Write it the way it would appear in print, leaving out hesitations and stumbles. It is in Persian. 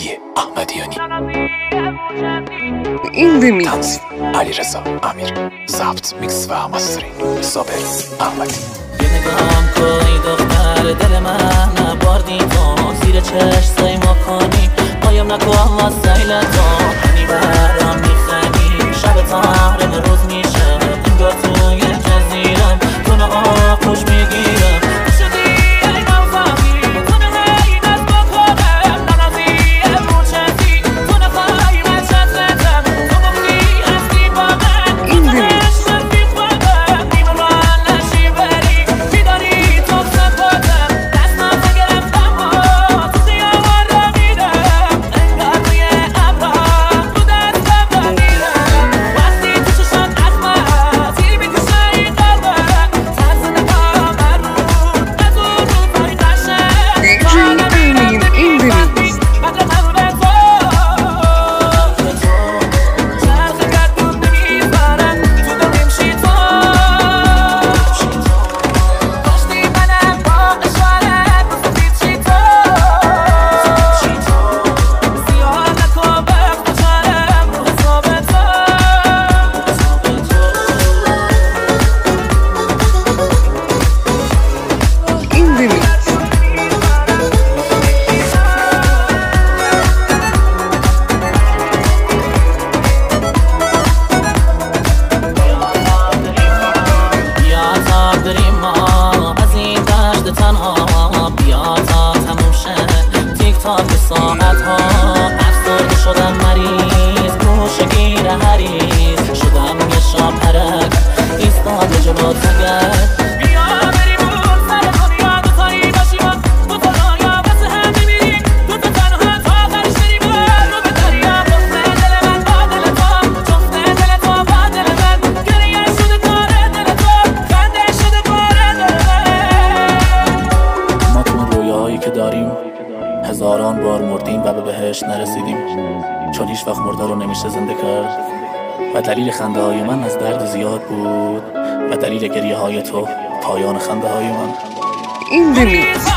موسیقی احمدیانی. این دمی تنظیم علیرضا امیر. ضبط میکس و مسترینگ صابر احمدی. یه نگاهم کنی دختر دل من نباردی تو زیر چشم ما کنی قایم نکن واسه ایلتون هنی برام میخنی شب تحرم روز میشه انگار توی جزیرم تو آغوش میگیرم ساعت ها افسرده شدم مریض گوشگیر حریص شدم یه شاپرک ایستاده جلو تگرد بیا بریم اون سر دنیا دوتایی باشیم دوتا دنیا واسه هم میمیریم دوتا تنها تا آخرش بریم رو به دریا جفته دل من با دل تو جفته دل تو با دل من گریه شده کاره دل تو خنده شده کاره دل من ما تو رویاهایی که داریم هزاران بار مردیم و به بهشت نرسیدیم چون هیچ وقت مرده رو نمیشه زنده کرد و دلیل خنده های من از درد زیاد بود و دلیل گریه های تو پایان خنده های من. این دمی